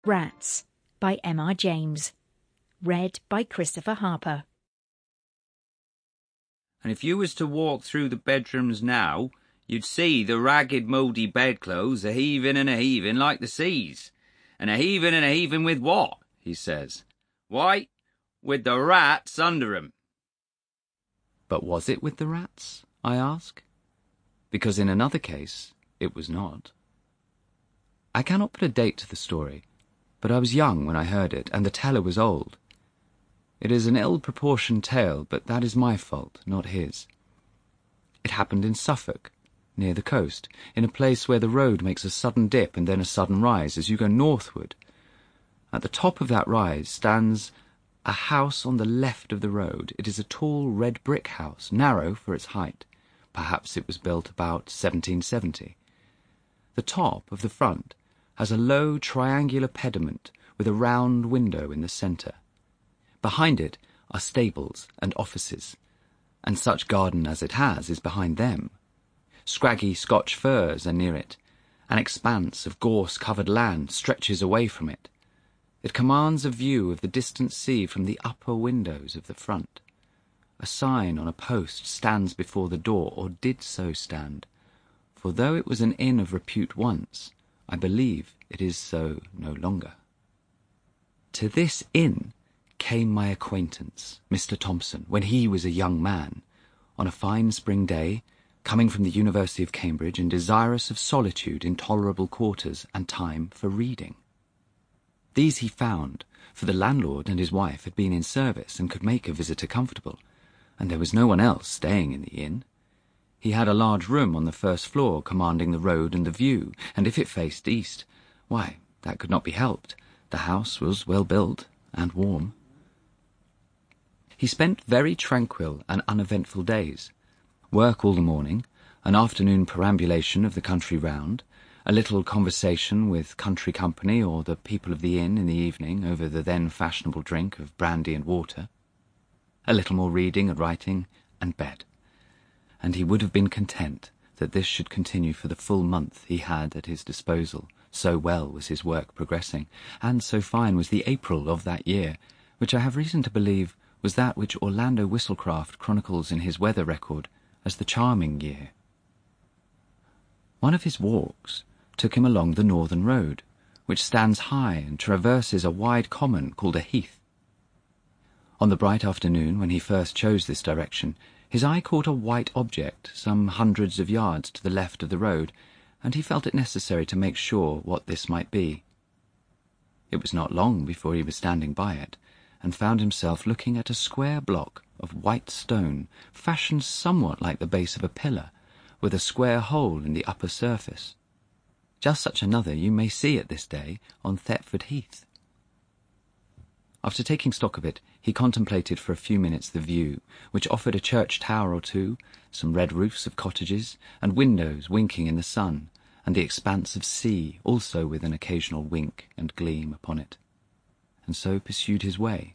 Rats by M.R. James. Read by Christopher Harper. And if you was to walk through the bedrooms now, you'd see the ragged, mouldy bedclothes a-heaving and a-heaving like the seas. And a-heaving with what? He says. Why, with the rats under 'em. But was it with the rats? I ask. Because in another case, it was not. I cannot put a date to the story, but I was young when I heard it, and the teller was old. It is an ill-proportioned tale, but that is my fault, not his. It happened in Suffolk, near the coast, in a place where the road makes a sudden dip and then a sudden rise as you go northward. At the top of that rise stands a house on the left of the road. It is a tall red brick house, narrow for its height. Perhaps it was built about 1770. The top of the front has a low triangular pediment with a round window in the centre. Behind it are stables and offices, and such garden as it has is behind them. Scraggy Scotch firs are near it. An expanse of gorse-covered land stretches away from it. It commands a view of the distant sea from the upper windows of the front. A sign on a post stands before the door, or did so stand, for though it was an inn of repute once, I believe it is so no longer. To this inn came my acquaintance, Mr. Thompson, when he was a young man, on a fine spring day, coming from the University of Cambridge and desirous of solitude in tolerable quarters and time for reading. These he found, for the landlord and his wife had been in service and could make a visitor comfortable, and there was no one else staying in the inn. He had a large room on the first floor commanding the road and the view, and if it faced east, why, that could not be helped. The house was well built and warm. He spent very tranquil and uneventful days. Work all the morning, an afternoon perambulation of the country round, a little conversation with country company or the people of the inn in the evening over the then fashionable drink of brandy and water, a little more reading and writing, and bed. And he would have been content that this should continue for the full month he had at his disposal, so well was his work progressing, and so fine was the April of that year, which I have reason to believe was that which Orlando Whistlecraft chronicles in his weather record as the charming year. One of his walks took him along the northern road, which stands high and traverses a wide common called a heath. On the bright afternoon when he first chose this direction, his eye caught a white object some hundreds of yards to the left of the road, and he felt it necessary to make sure what this might be. It was not long before he was standing by it, and found himself looking at a square block of white stone, fashioned somewhat like the base of a pillar, with a square hole in the upper surface. Just such another you may see at this day on Thetford Heath. After taking stock of it, he contemplated for a few minutes the view, which offered a church tower or two, some red roofs of cottages, and windows winking in the sun, and the expanse of sea, also with an occasional wink and gleam upon it, and so pursued his way.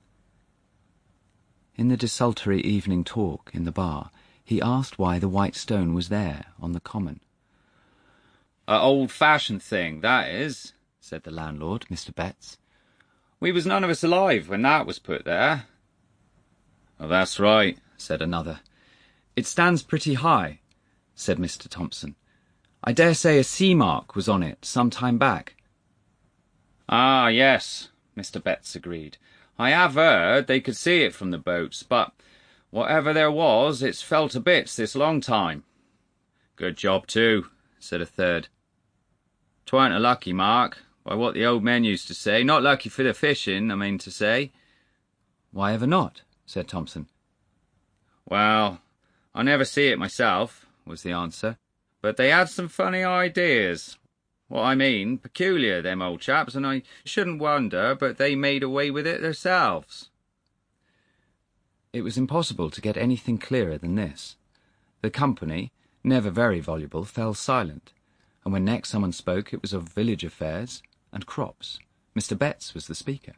In the desultory evening talk in the bar, he asked why the white stone was there on the common. "A old-fashioned thing, that is," said the landlord, Mr. Betts. "We was none of us alive when that was put there." "Oh, that's right," said another. "It stands pretty high," said Mr. Thompson. "I dare say a sea mark was on it some time back." "Ah, yes," Mr. Betts agreed. "I have heard they could see it from the boats, but whatever there was, it's fell to bits this long time." "Good job, too," said a third. "'Twarn't a lucky mark, by what the old men used to say. Not lucky for the fishing, I mean to say." "Why ever not?" said Thompson. "Well, I never see it myself," was the answer, "but they had some funny ideas. What I mean, peculiar, them old chaps, and I shouldn't wonder but they made away with it themselves." It was impossible to get anything clearer than this. The company, never very voluble, fell silent, and when next someone spoke it was of village affairs and crops. Mr. Betts was the speaker.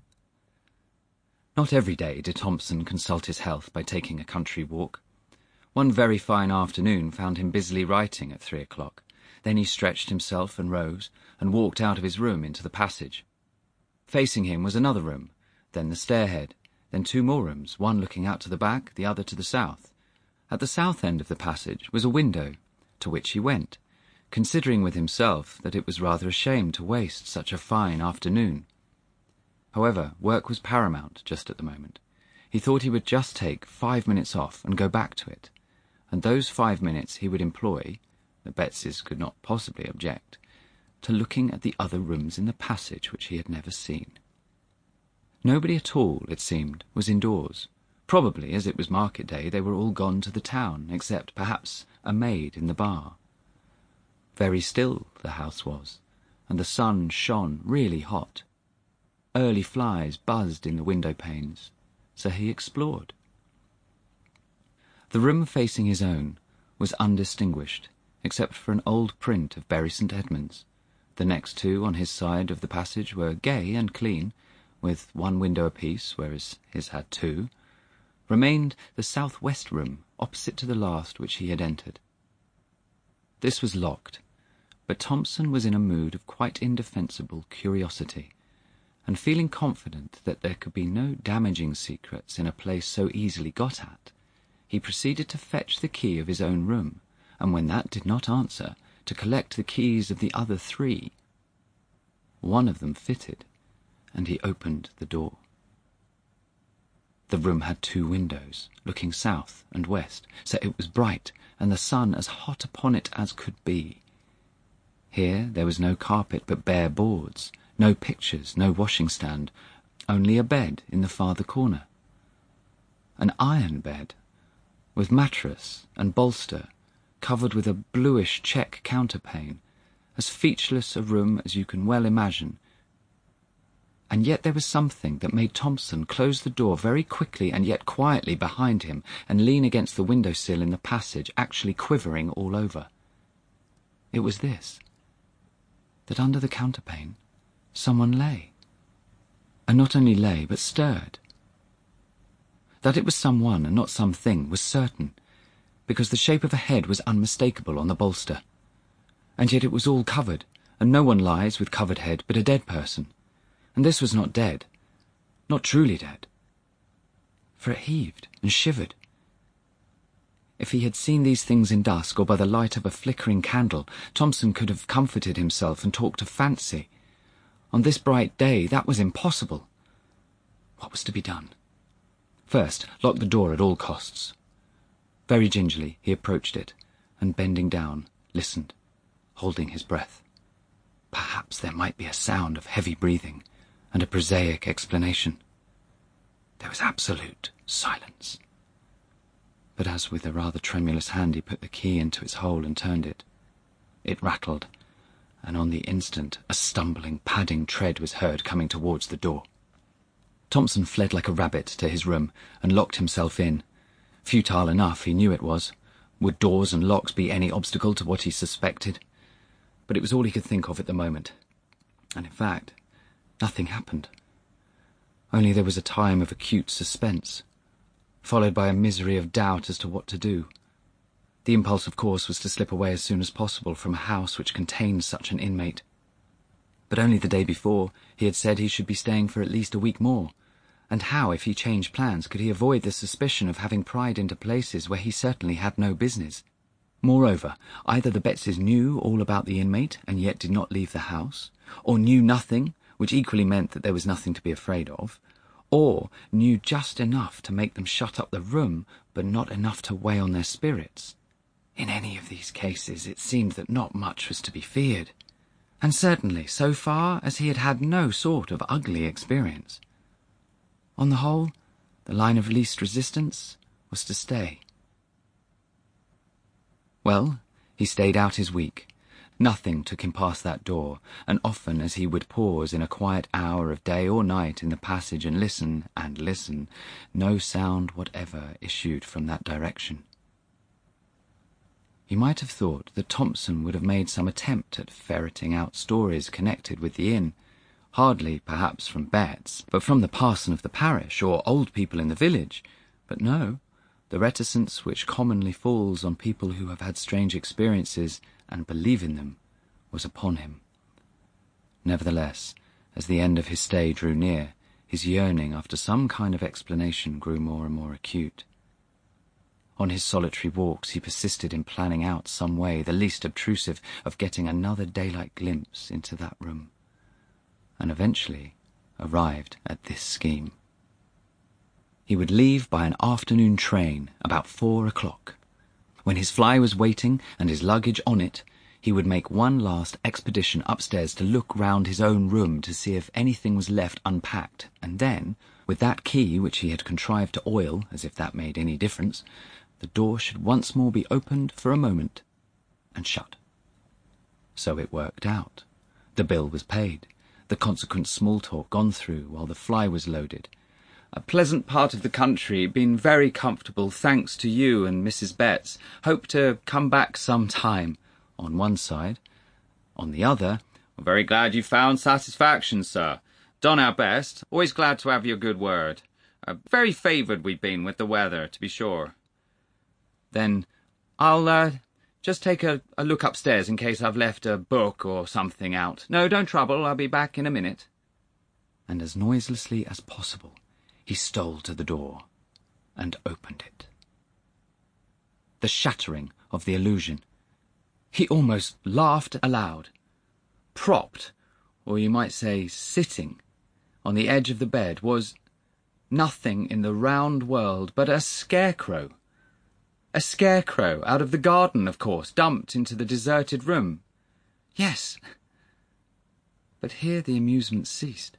Not every day did Thompson consult his health by taking a country walk. One very fine afternoon found him busily writing at 3 o'clock, Then he stretched himself and rose, and walked out of his room into the passage. Facing him was another room, then the stairhead, then 2 more rooms, one looking out to the back, the other to the south. At the south end of the passage was a window, to which he went, considering with himself that it was rather a shame to waste such a fine afternoon. However, work was paramount just at the moment. He thought he would just take 5 minutes off and go back to it, and those 5 minutes he would employ, the Bettses could not possibly object, to looking at the other rooms in the passage which he had never seen. Nobody at all, it seemed, was indoors. Probably, as it was market day, they were all gone to the town, except perhaps a maid in the bar. Very still the house was, and the sun shone really hot. Early flies buzzed in the window panes, so he explored. The room facing his own was undistinguished, except for an old print of Bury St. Edmunds. The next 2 on his side of the passage were gay and clean, with 1 window apiece, whereas his had 2. Remained the south-west room, opposite to the last which he had entered. This was locked, but Thompson was in a mood of quite indefensible curiosity, and feeling confident that there could be no damaging secrets in a place so easily got at, he proceeded to fetch the key of his own room, and when that did not answer, to collect the keys of the other 3. One of them fitted, and he opened the door. The room had 2 windows, looking south and west, so it was bright, and the sun as hot upon it as could be. Here there was no carpet but bare boards, no pictures, no washing stand, only a bed in the farther corner. An iron bed, with mattress and bolster, covered with a bluish check counterpane, as featureless a room as you can well imagine. And yet there was something that made Thompson close the door very quickly and yet quietly behind him and lean against the window-sill in the passage, actually quivering all over. It was this, that under the counterpane someone lay, and not only lay, but stirred. That it was someone and not something was certain, because the shape of a head was unmistakable on the bolster, and yet it was all covered, and no one lies with covered head but a dead person. And this was not dead, not truly dead, for it heaved and shivered. If he had seen these things in dusk or by the light of a flickering candle, Thompson could have comforted himself and talked of fancy. On this bright day that was impossible. What was to be done? First, lock the door at all costs. Very gingerly he approached it, and bending down, listened, holding his breath. Perhaps there might be a sound of heavy breathing, and a prosaic explanation. There was absolute silence. But as with a rather tremulous hand he put the key into its hole and turned it, it rattled, and on the instant a stumbling, padding tread was heard coming towards the door. Thompson fled like a rabbit to his room and locked himself in. Futile enough, he knew it was. Would doors and locks be any obstacle to what he suspected? But it was all he could think of at the moment, and in fact, nothing happened. Only there was a time of acute suspense, followed by a misery of doubt as to what to do. The impulse, of course, was to slip away as soon as possible from a house which contained such an inmate. But only the day before he had said he should be staying for at least a week more, and how, if he changed plans, could he avoid the suspicion of having pried into places where he certainly had no business? Moreover, either the Bettses knew all about the inmate and yet did not leave the house, or knew nothing, which equally meant that there was nothing to be afraid of, or knew just enough to make them shut up the room, but not enough to weigh on their spirits. In any of these cases it seemed that not much was to be feared, and certainly, so far as he had had no sort of ugly experience. On the whole, the line of least resistance was to stay. Well, he stayed out his week. Nothing took him past that door, and often as he would pause in a quiet hour of day or night in the passage and listen, no sound whatever issued from that direction. You might have thought that Thompson would have made some attempt at ferreting out stories connected with the inn, hardly, perhaps, from Betts, but from the parson of the parish or old people in the village. But no, the reticence which commonly falls on people who have had strange experiences and believe in them was upon him. Nevertheless, as the end of his stay drew near, his yearning after some kind of explanation grew more and more acute. On his solitary walks he persisted in planning out some way, the least obtrusive, of getting another daylight glimpse into that room, and eventually arrived at this scheme. He would leave by an afternoon train about 4 o'clock. When his fly was waiting and his luggage on it, he would make one last expedition upstairs to look round his own room to see if anything was left unpacked, and then, with that key which he had contrived to oil, as if that made any difference, the door should once more be opened for a moment and shut. So it worked out. The bill was paid, the consequent small talk gone through while the fly was loaded. A pleasant part of the country, been very comfortable, thanks to you and Mrs. Betts. Hope to come back some time, on one side. On the other, "We're very glad you found satisfaction, sir. Done our best. Always glad to have your good word. Very favoured we've been with the weather, to be sure." Then I'll just take a look upstairs in case I've left a book or something out. No, don't trouble. I'll be back in a minute. And as noiselessly as possible, he stole to the door and opened it. The shattering of the illusion. He almost laughed aloud. Propped, or you might say sitting, on the edge of the bed was nothing in the round world but a scarecrow. A scarecrow out of the garden, of course, dumped into the deserted room. Yes. But here the amusement ceased.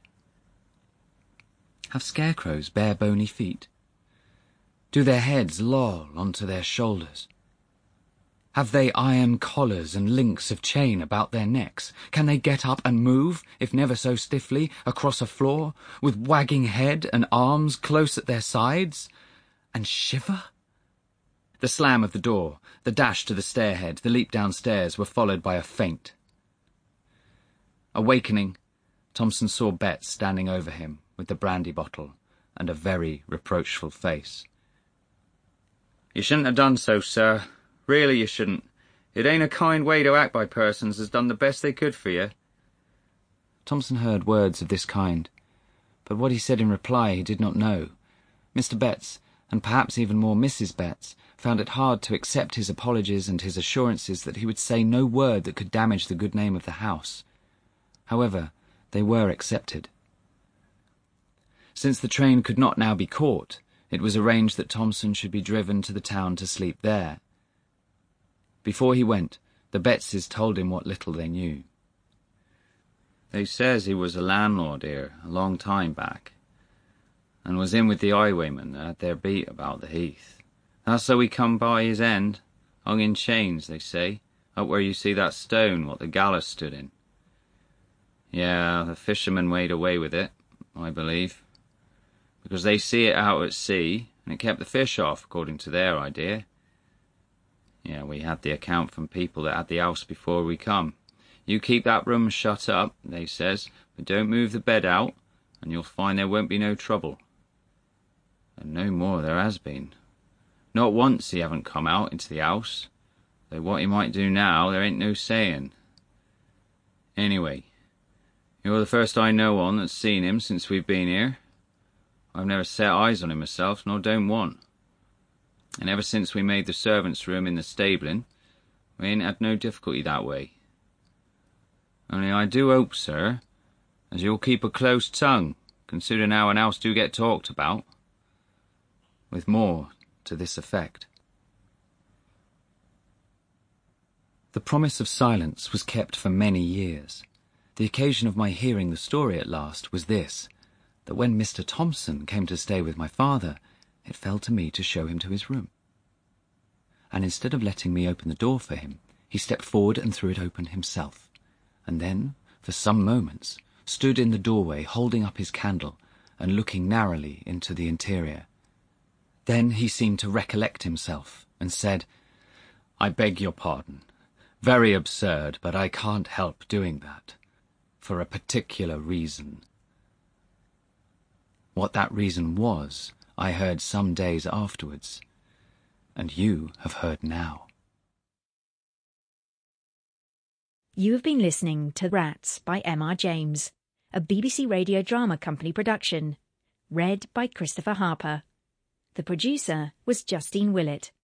Have scarecrows bare bony feet? Do their heads loll onto their shoulders? Have they iron collars and links of chain about their necks? Can they get up and move, if never so stiffly, across a floor, with wagging head and arms close at their sides, and shiver? The slam of the door, the dash to the stairhead, the leap downstairs were followed by a faint. Awakening, Thompson saw Betts standing over him with the brandy bottle and a very reproachful face. "You shouldn't have done so, sir. Really you shouldn't. It ain't a kind way to act by persons as done the best they could for you." Thompson heard words of this kind, but what he said in reply he did not know. Mr. Betts, and perhaps even more Mrs. Betts, found it hard to accept his apologies and his assurances that he would say no word that could damage the good name of the house. However, they were accepted. Since the train could not now be caught, it was arranged that Thompson should be driven to the town to sleep there. Before he went, the Bettses told him what little they knew. "They says he was a landlord here a long time back, and was in with the highwaymen that had their beat about the heath. That's how he come by his end, hung in chains, they say, up where you see that stone what the gallows stood in. Yeah, the fishermen made away with it, I believe, because they see it out at sea, and it kept the fish off, according to their idea. Yeah, we had the account from people that had the house before we come. You keep that room shut up, they says, but don't move the bed out, and you'll find there won't be no trouble. And no more there has been. Not once he haven't come out into the house, though what he might do now there ain't no saying. Anyway, you're the first I know on that's seen him since we've been here. I've never set eyes on him myself, nor don't want. And ever since we made the servants' room in the stabling, we ain't had no difficulty that way. Only I do hope, sir, as you'll keep a close tongue, considering how an house do get talked about." With more to this effect. The promise of silence was kept for many years. The occasion of my hearing the story at last was this, that when Mr. Thompson came to stay with my father, it fell to me to show him to his room. And instead of letting me open the door for him, he stepped forward and threw it open himself, and then, for some moments, stood in the doorway holding up his candle and looking narrowly into the interior. Then he seemed to recollect himself, and said, "I beg your pardon. Very absurd, but I can't help doing that. For a particular reason." What that reason was, I heard some days afterwards, and you have heard now. You have been listening to Rats by M.R. James, a BBC Radio Drama Company production, read by Christopher Harper. The producer was Justine Willett.